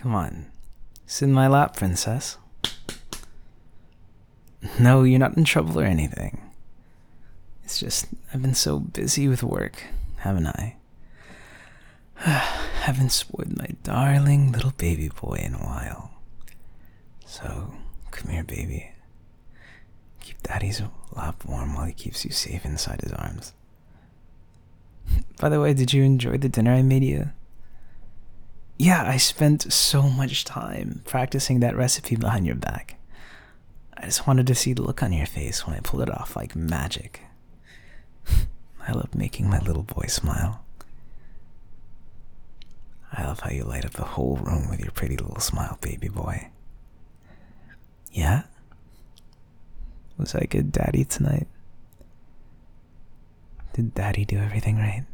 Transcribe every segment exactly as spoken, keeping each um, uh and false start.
Come on. Sit in my lap, princess. No, you're not in trouble or anything. It's just, I've been so busy with work, haven't I? Haven't spoiled my darling little baby boy in a while. So, come here, baby. Keep daddy's lap warm while he keeps you safe inside his arms. By the way, did you enjoy the dinner I made you? Yeah, I spent so much time practicing that recipe behind your back. I just wanted to see the look on your face when I pulled it off like magic. I love making my little boy smile. I love how you light up the whole room with your pretty little smile, baby boy. Yeah? Was I a good daddy tonight? Did daddy do everything right?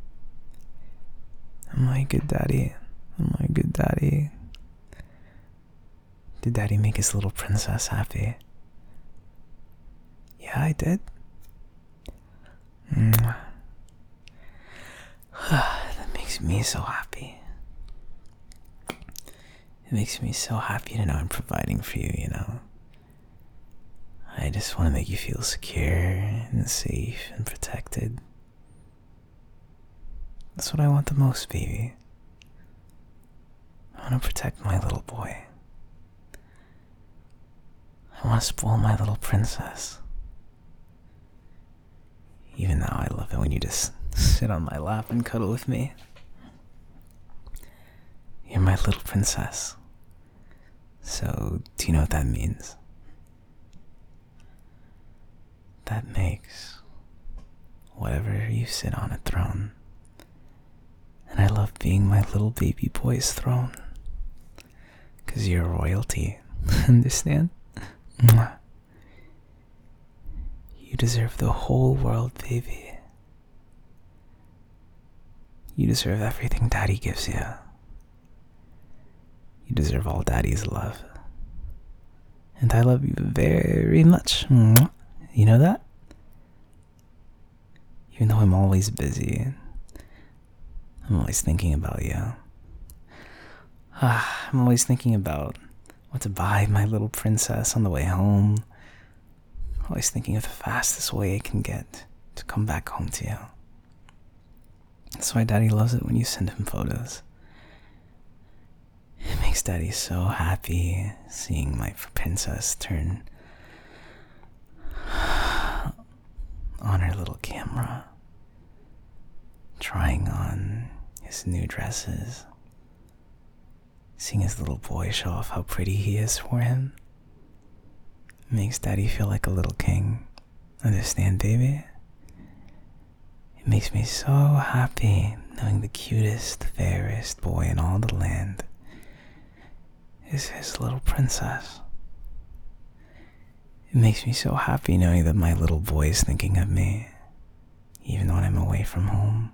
Am I a good daddy? Am I a good daddy? Did daddy make his little princess happy? Yeah, I did. Mwah. That makes me so happy. It makes me so happy to know I'm providing for you, you know. I just want to make you feel secure and safe and protected. That's what I want the most, baby. I want to protect my little boy. I want to spoil my little princess. Even though I love it when you just sit on my lap and cuddle with me. You're my little princess. So, do you know what that means? That makes whatever you sit on a throne. And I love being my little baby boy's throne. 'Cause you're royalty. Understand? Mwah. You deserve the whole world, baby. You deserve everything daddy gives you. You deserve all daddy's love. And I love you very much. Mwah. You know that? Even though I'm always busy, I'm always thinking about you. Ah, I'm always thinking about what to buy my little princess on the way home. Always thinking of the fastest way I can get to come back home to you. That's why daddy loves it when you send him photos. It makes daddy so happy seeing my princess turn on her little camera, trying on his new dresses, seeing his little boy show off how pretty he is for him. It makes daddy feel like a little king. Understand, baby? It makes me so happy knowing the cutest, fairest boy in all the land is his little princess. It makes me so happy knowing that my little boy is thinking of me, even when I'm away from home.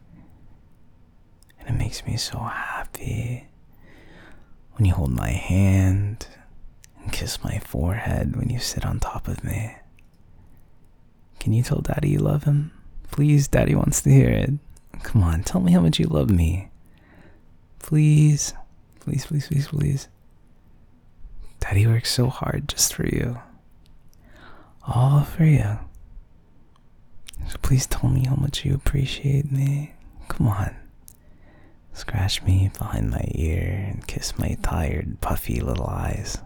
And it makes me so happy when you hold my hand and kiss my forehead when you sit on top of me. Can you tell daddy you love him? Please, daddy wants to hear it. Come on, tell me how much you love me. Please, please, please, please, please. Daddy works so hard just for you. All for you. So please tell me how much you appreciate me. Come on. Scratch me behind my ear and kiss my tired, puffy little eyes.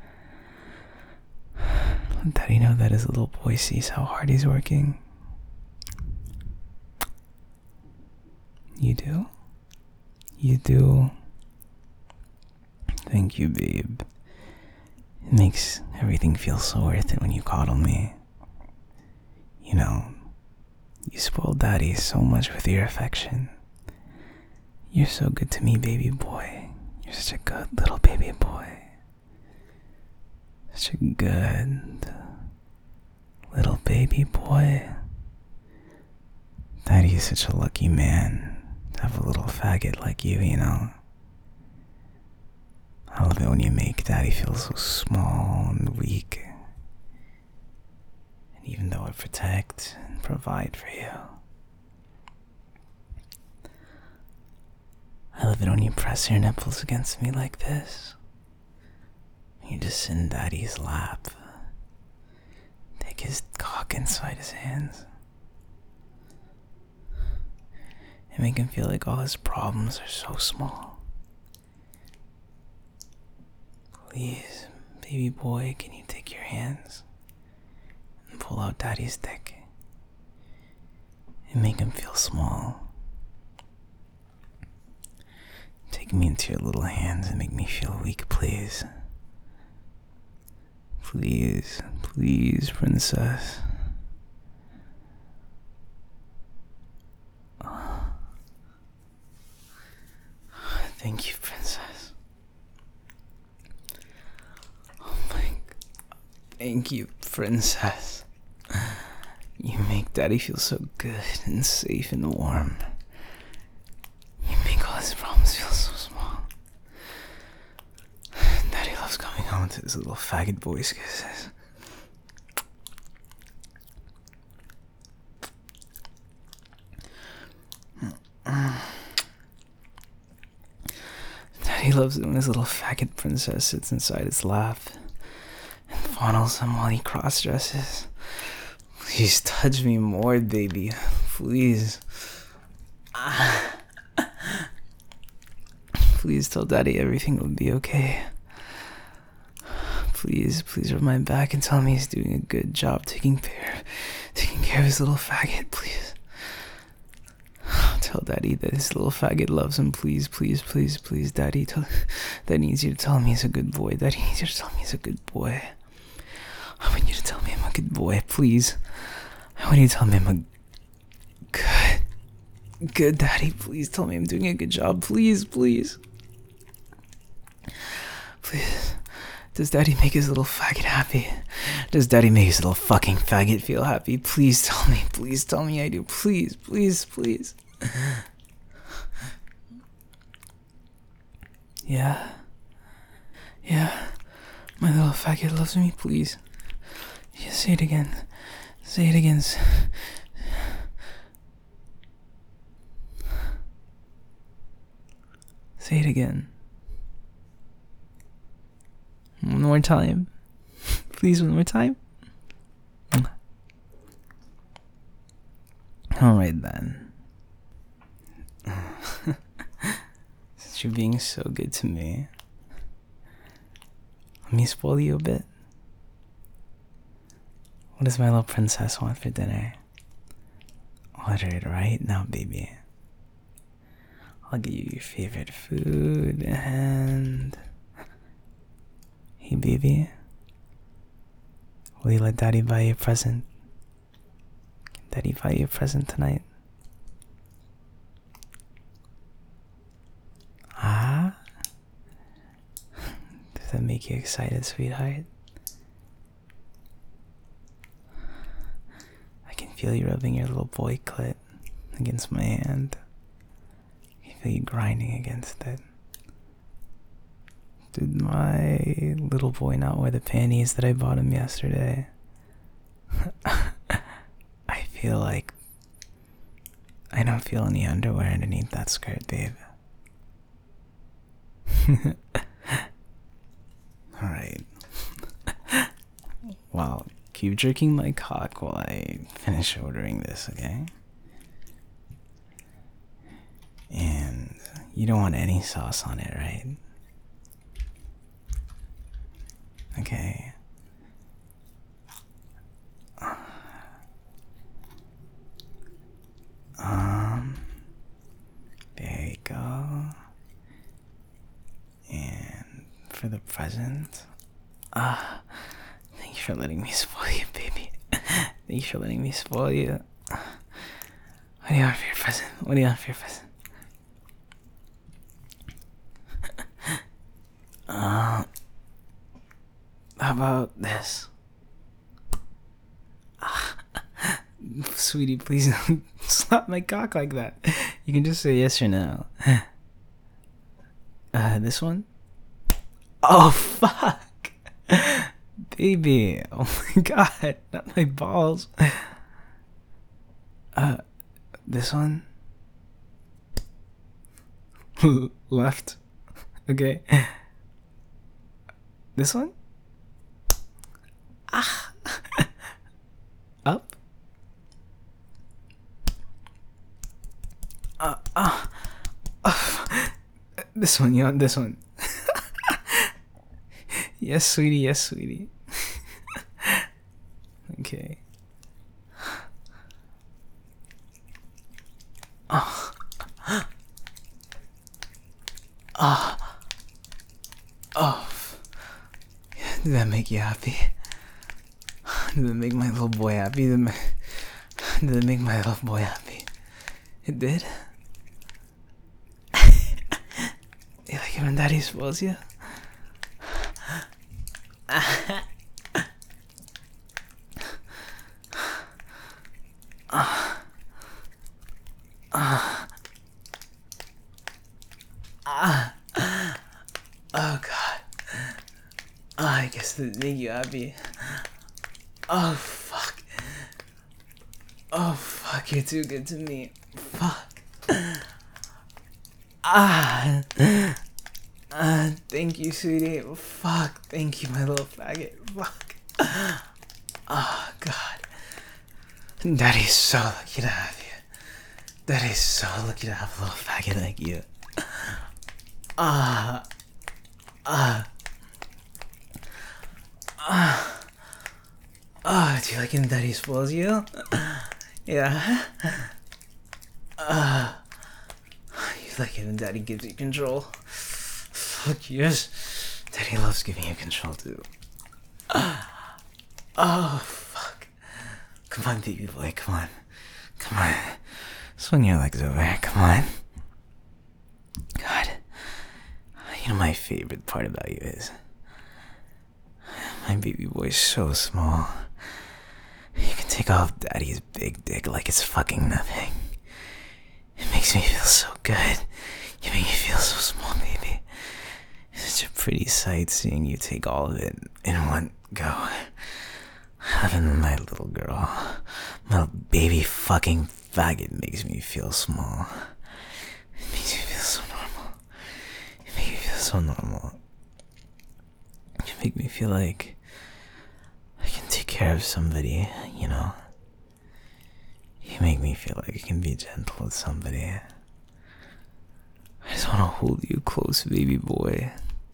Let daddy know that his little boy sees how hard he's working. You do? You do? Thank you, babe. It makes everything feel so worth it when you coddle me. You know, you spoil daddy so much with your affection. You're so good to me, baby boy. You're such a good little baby boy. Such a good little baby boy. Daddy is such a lucky man to have a little faggot like you, you know. I love it when you make daddy feel so small and weak. And even though I protect and provide for you, I love it when you press your nipples against me like this. You just sit in Daddy's lap. Take his cock inside his hands. And make him feel like all his problems are so small. Please, baby boy, can you take your hands and pull out Daddy's dick and make him feel small? Take me into your little hands and make me feel weak, please. Please, please, princess. Thank you, princess. Oh my God. Thank you, princess. You make Daddy feel so good and safe and warm. You make all his problems feel so small. Daddy loves coming home to his little faggot boy's kisses. Daddy loves it when his little faggot princess sits inside his lap and fondles him while he cross-dresses. Please touch me more, baby. Please. Please tell Daddy everything will be okay. Please, please rub my back and tell me he's doing a good job taking care, taking care of his little faggot, please. Tell Daddy that his little faggot loves him, please, please, please, please, Daddy. Tell, Daddy needs you to tell me he's a good boy. Daddy needs you to tell me he's a good boy. I want you to tell me I'm a good boy, please. I want you to tell me I'm a good, good Daddy. Please tell me I'm doing a good job, please, please. Please. Does Daddy make his little faggot happy? Does Daddy make his little fucking faggot feel happy? Please tell me. Please tell me I do. Please, please, please. Yeah. Yeah. My little faggot loves me, please. Yeah, say it again. Say it again. Say it again. One more time. Please, one more time. Alright then. Since you're being so good to me, let me spoil you a bit. What does my little princess want for dinner? Order it right now, baby. I'll give you your favorite food and... Hey, baby. Will you let Daddy buy you a present? Can Daddy buy you a present tonight? Ah? Does that make you excited, sweetheart? I can feel you rubbing your little boy clit against my hand. I can feel you grinding against it. Did my little boy not wear the panties that I bought him yesterday? I feel like I don't feel any underwear underneath that skirt, babe. Alright. Well, keep jerking my cock while I finish ordering this, okay? And you don't want any sauce on it, right? Okay. Um, there you go. And for the present, ah, thank you for letting me spoil you, baby. Thank you for letting me spoil you. What do you want for your present? What do you want for your present? Uh, how about this? Sweetie, please don't slap my cock like that. You can just say yes or no. Uh, this one? Oh, fuck. Baby. Oh my god. Not my balls. Uh, this one? Left. Okay. This one? Ah. Up. Uh, uh, uh. This one, yeah, this one. Yes, sweetie, yes, sweetie. Okay. Oh. Oh. Oh. Did that make you happy? Did it make my little boy happy? Did, my, did it make my little boy happy? It did? You like it when daddy spoils you? uh, uh, uh, oh god. Oh, I guess that made you happy. Oh fuck. Oh fuck, you're too good to me. Fuck. Ah. Uh, thank you, sweetie. Fuck. Thank you, my little faggot. Fuck. Oh god. Daddy's so lucky to have you. Daddy's so lucky to have a little faggot like you. Ah. Uh, ah. Uh. Ah. Oh, do you like when daddy spoils you? Yeah. Ah. Uh, you like it when daddy gives you control? Fuck yes. Daddy loves giving you control too. Ah. Oh, fuck. Come on, baby boy, come on. Come on. Swing your legs over, come on. God. You know my favorite part about you is my baby boy's so small. You can take off daddy's big dick like it's fucking nothing. It makes me feel so good. You make me feel so small, baby. It's such a pretty sight seeing you take all of it in one go. Having my little girl, my little baby fucking faggot makes me feel small. It makes me feel so normal. It makes me feel so normal. You make me feel like I can take care of somebody, you know. You make me feel like I can be gentle with somebody. I just want to hold you close, baby boy.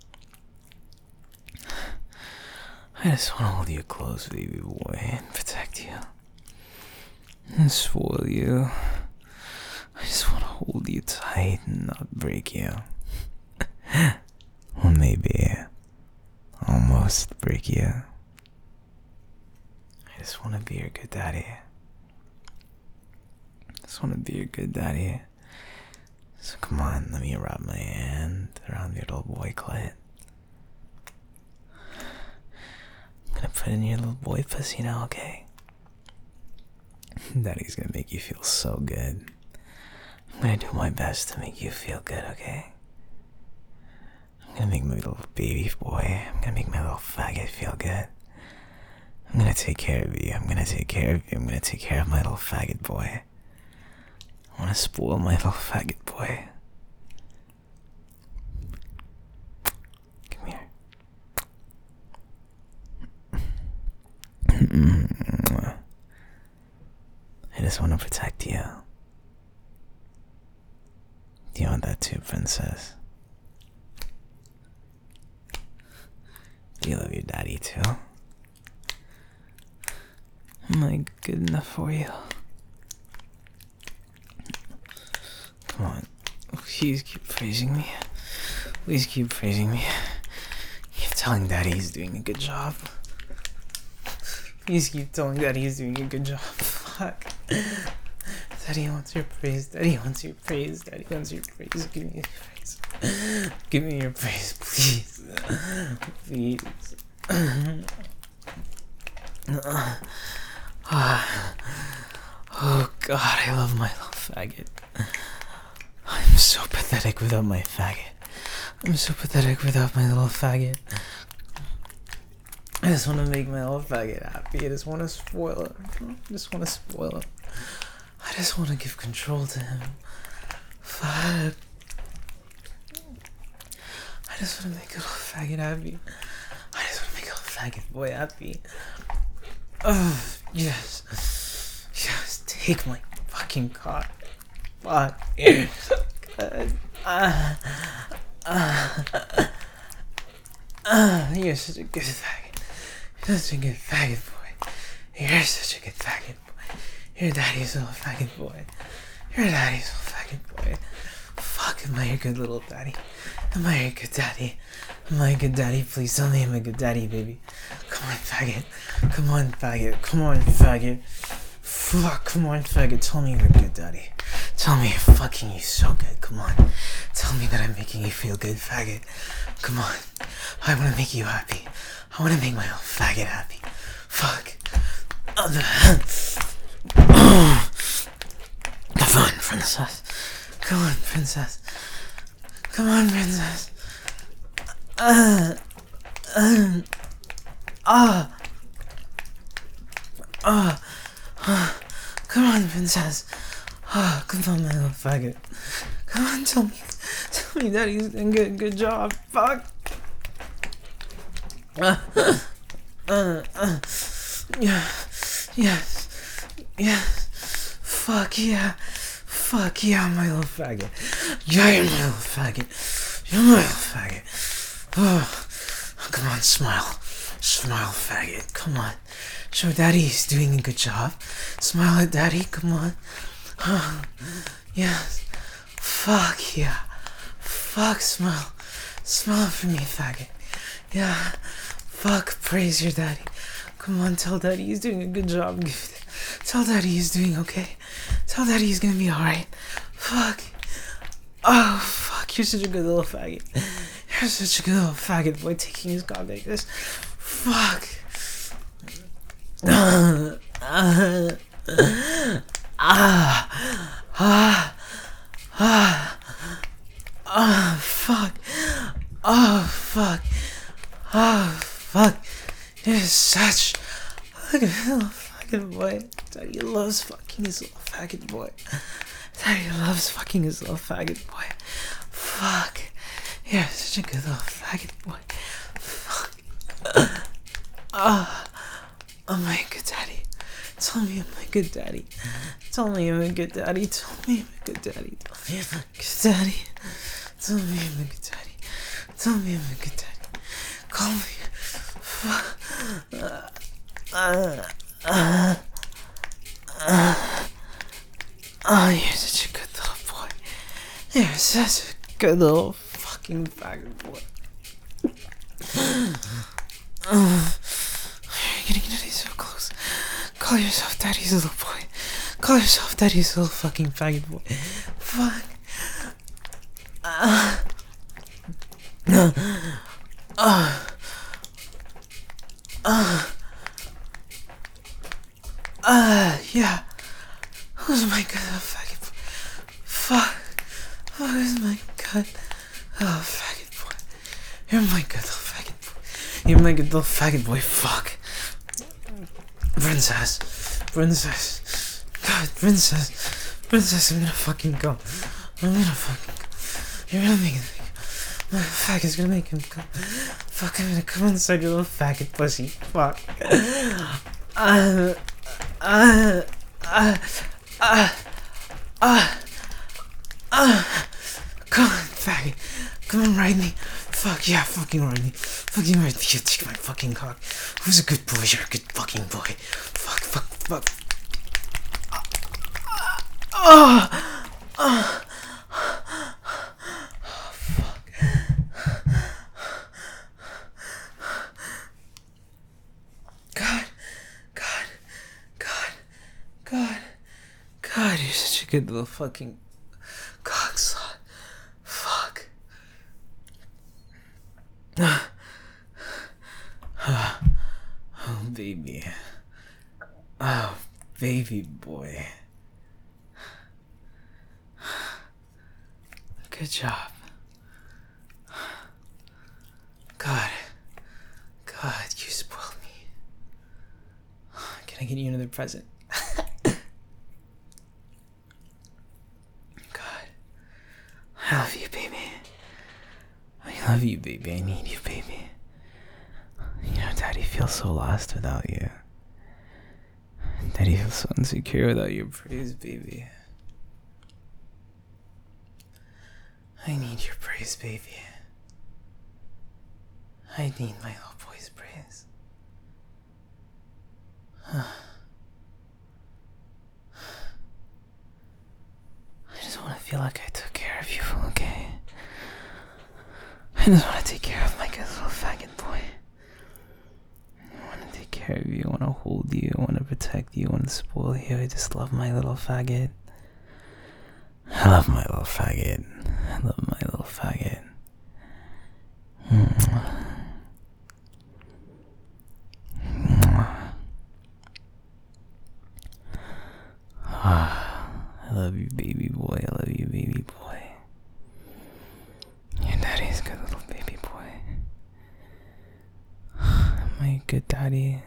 I just want to hold you close, baby boy, and protect you. And spoil you. I just want to hold you tight and not break you. Well, maybe almost break you. I just want to be your good daddy. I just want to be your good daddy. So come on, let me wrap my hand around your little boy clit. I'm gonna put in your little boy pussy now, okay? Daddy's gonna make you feel so good. I'm gonna do my best to make you feel good, okay? I'm gonna make my little baby boy, I'm gonna make my little faggot feel good. I'm gonna take care of you, I'm gonna take care of you, I'm gonna take care of my little faggot boy. I wanna spoil my little faggot boy. Come here. I just wanna protect you. Do you want that too, princess? Do you love your daddy too? Am I good enough for you? Come on. Please keep praising me. Please keep praising me. Keep telling daddy he's doing a good job. Please keep telling daddy he's doing a good job. Fuck. Daddy wants your praise. Daddy wants your praise. Daddy wants your praise. Give me your praise. Give me your praise, please. Please. Oh god, I love my little faggot. I'm so pathetic without my faggot. I'm so pathetic without my little faggot. I just want to make my little faggot happy. I just want to spoil him. I just want to spoil him. I just want to give control to him. Fuck. just want to make a little faggot happy. I just want to make a little faggot boy happy. Oh, yes. Yes, take my fucking cock. Fuck. God. Uh, uh, uh, you're such a good faggot. You're such a good faggot boy. You're such a good faggot boy. Your daddy's little faggot boy. Your daddy's little faggot boy. Fuck, am I a good little daddy? Am I a good daddy? Am I a good daddy? Please tell me I'm a good daddy, baby. Come on, faggot. Come on, faggot. Come on, faggot. Fuck, come on, faggot. Tell me you're a good daddy. Tell me I'm fucking you so good. Come on. Tell me that I'm making you feel good, faggot. Come on. I want to make you happy. I want to make my own faggot happy. Fuck. Come on, princess. Come on, princess. Come on, princess. Uh, uh, ah, ah, ah. Come on, princess. Ah, come on, my little faggot. Come on, tell me, tell me daddy's doing good, good job. Fuck. Uh, uh, uh, yeah, yes, yes. Fuck yeah. Fuck yeah, my little faggot. Yeah, you're my little faggot. You're my little faggot. Oh, come on, smile. Smile, faggot. Come on. Show daddy he's doing a good job. Smile at daddy. Come on. Oh, yes. Fuck yeah. Fuck, smile. Smile for me, faggot. Yeah. Fuck, praise your daddy. Come on, tell daddy he's doing a good job. Tell daddy he's doing okay. Tell daddy he's gonna be alright. Fuck. Oh, fuck. You're such a good little faggot. You're such a good little faggot boy taking his cock like this. Fuck. Ah. Ah. Ah. Ah. Ah. Oh, fuck. Oh, fuck. Oh, fuck. You're such a good little faggot boy. Daddy loves fucking his little faggot boy. Daddy loves fucking his little faggot boy. Fuck. You're such a good little faggot boy. Fuck. Ah. Oh, I'm a good daddy. Tell me I'm a good daddy. Tell me I'm a good daddy. Tell me I'm a good daddy. Tell me I'm a good daddy. Tell me I'm a good daddy. Tell me I'm a good daddy. Call me. Fuck. Uh, uh, uh. Uh, oh, you're such a good little boy. You're such a good little fucking faggot boy. Uh, you're getting daddy so close. Call yourself daddy's little boy. Call yourself daddy's little fucking faggot boy. Fuck. Uh, uh, uh, uh. Uh, yeah. Who's my good little faggot boy? Fuck. Who's my good little faggot boy? You're my good little faggot boy. You're my good little faggot boy. Fuck. Princess. Princess. God, princess. Princess, I'm gonna fucking go. I'm gonna fucking go. You're gonna make it. My faggot's gonna make him come. Fuck, I'm gonna come inside your little faggot pussy. Fuck. Uh. Uh, uh, uh, uh, uh, come on, faggot. Come on, ride me. Fuck yeah, fucking ride me. Fucking ride me. You take my fucking cock. Who's a good boy? You're a good fucking boy. Fuck, fuck, fuck. Oh, oh, oh, fuck. God, God, God. God, God, you're such a good little fucking cock slut. Fuck. Oh, baby. Oh, baby boy. Good job. God. God, you spoiled me. Can I get you another present? God. I love you, baby. I love you, baby. I need you, baby. You know, Daddy feels so lost without you. Daddy feels so insecure without your praise, baby. I need your praise, baby. I need my little boy's praise. I just want to feel like I took care of you, okay? I just want to take care of my good little faggot boy. I want to take care of you, I want to hold you, I want to protect you, I want to spoil you. I just love my little faggot. I love my little faggot. I love my little faggot. Mwah. Mwah. Ah, I love you, baby boy. I love you, baby boy. Your daddy's a good little baby boy. Am I a good daddy?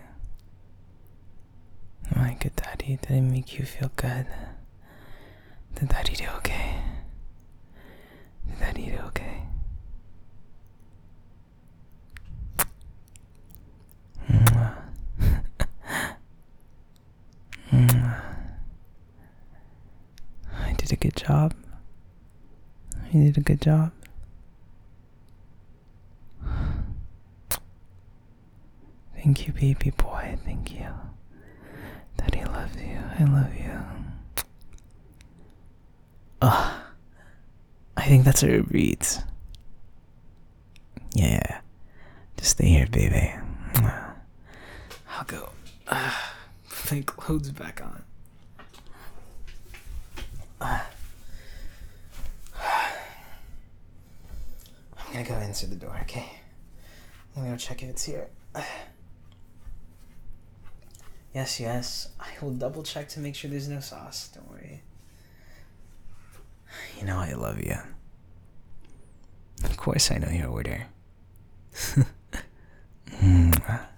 Am I a good daddy? Did I make you feel good? Did Daddy do okay? Did Daddy do okay? Mwah. Mwah. I did a good job. You did a good job. Thank you, baby boy. Thank you. Daddy loves you. I love you. Ugh. I think that's a repeat. Yeah. Just stay here, baby. I'll go. Uh, put my clothes back on. Uh, I'm gonna go answer the door, okay? I'm gonna go check if it's here. Yes, yes. I will double check to make sure there's no sauce. Don't worry. You know I love you. Of course I know your order. Mwah.